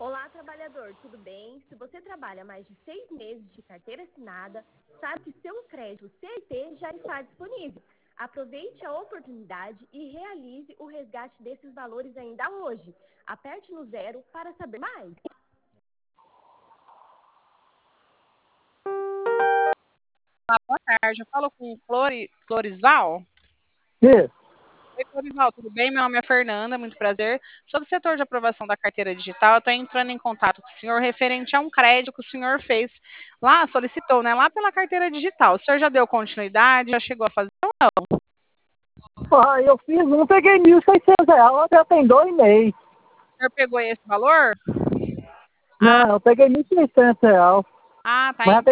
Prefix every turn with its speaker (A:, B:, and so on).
A: Olá, trabalhador, tudo bem? Se você trabalha mais de 6 meses de carteira assinada, sabe que seu crédito CLT já está disponível. Aproveite a oportunidade e realize o resgate desses valores ainda hoje. Aperte no 0 para saber mais.
B: Boa tarde, eu falo com Florisval.
C: Isso.
B: Oi, Florisval, tudo bem? Meu nome é Fernanda, muito prazer. Sou do setor de aprovação da carteira digital. Eu estou entrando em contato com o senhor referente a um crédito que o senhor fez lá, solicitou, né? Lá pela carteira digital. O senhor já deu continuidade? Já chegou a fazer ou não?
C: Eu fiz um, peguei R$ 1.600, outra tem 2 meses.
B: O senhor pegou esse valor?
C: Não, eu peguei R$ 1.600.
B: Ah, tá.
C: Mas